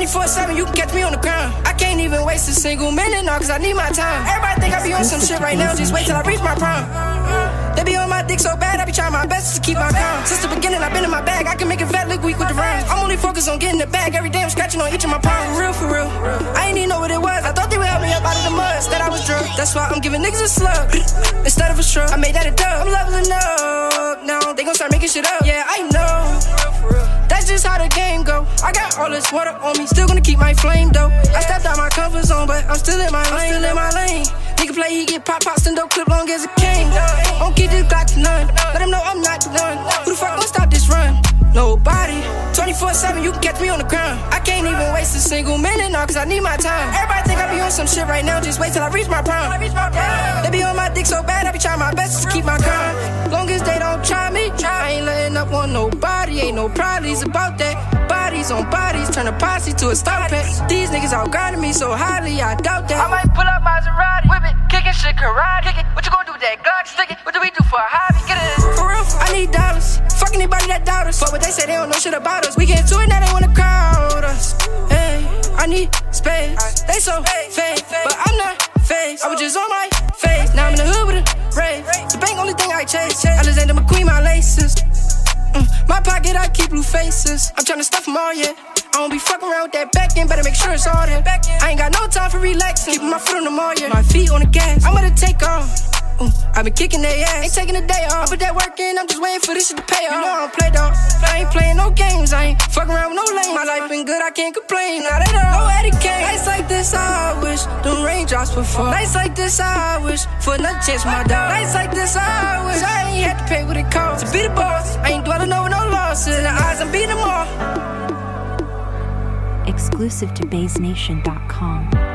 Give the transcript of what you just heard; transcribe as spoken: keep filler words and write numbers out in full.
twenty-four seven, you can catch me on the ground. I can't even waste a single minute, no, cause I need my time. Everybody think I be on some shit right now, just wait till I reach my prime. They be on my dick so bad, I be trying my best to keep my calm. Since the beginning, I've been in my bag, I can make it fat look weak with the rhymes. I'm only focused on getting the bag, every day I'm scratching on each of my palms. For real, for real, I ain't even know what it was. I thought they would help me up out of the mud, instead I was drunk. That's why I'm giving niggas a slug instead of a shrug. I made that a dub, I'm leveling up. Now they gon' start making shit up. Yeah, I know. That's just how the game go. I got all this water on me, still gonna keep my flame though. I stepped out my comfort zone, but I'm still in my lane. Still in my lane. Nigga play, he get pop, pop, stendo clip long as a cane. Don't keep this Glock to none. Let him know I'm not the one. Who the fuck gon' stop this run? Nobody. twenty-four seven, you can catch me on the ground. I can't even waste a single minute, no, cause I need my time. Everybody think I be on some shit right now, just wait till I reach my prime. They be on my dick so bad, I be trying my best to keep my calm. Long as they don't try me, I ain't letting up on nobody. Ain't no problems about that. Bodies on bodies, turn a posse to a stop pet. These niggas all grinding me so highly, I doubt that. I might pull up Maserati, whip it, kickin' shit, karate. Kick it. What you gon' do with that Glock? Stick it. What do we do for a hobby? Get it. For real, I need dollars. Fuck anybody that doubt us. But what they say, they don't know shit about us. We get to it, now they wanna crowd us. Hey, I need space. They so fake, but I'm not fake. I was just on my face. Now I'm in the hood with a rave. The bank only thing I chase. Alexander McQueen, my laces. Mm, my pocket, I keep blue faces. I'm tryna stuff them all, yeah. I don't be fucking around with that back end, better make sure it's all there. I ain't got no time for relaxing. Keeping my foot on the mall, yeah. My feet on the gas. I'm gonna take off. Mm, I been kicking their ass. Ain't taking a day off. I put that work in, I'm just waiting for this shit to pay off. You know I don't play dog. I ain't playing no games. I ain't fucking around with no lame. My life been good, I can't complain. Not at all. No etiquette. Nights like this, I wish them raindrops would fall. Nights like this, I wish for another chance, my dog. Nights like this, I wish I ain't had to pay what it costs to be the boss. I ain't dwelling over no losses. In the eyes, I'm beating them all. Exclusive to Baze Nation dot com.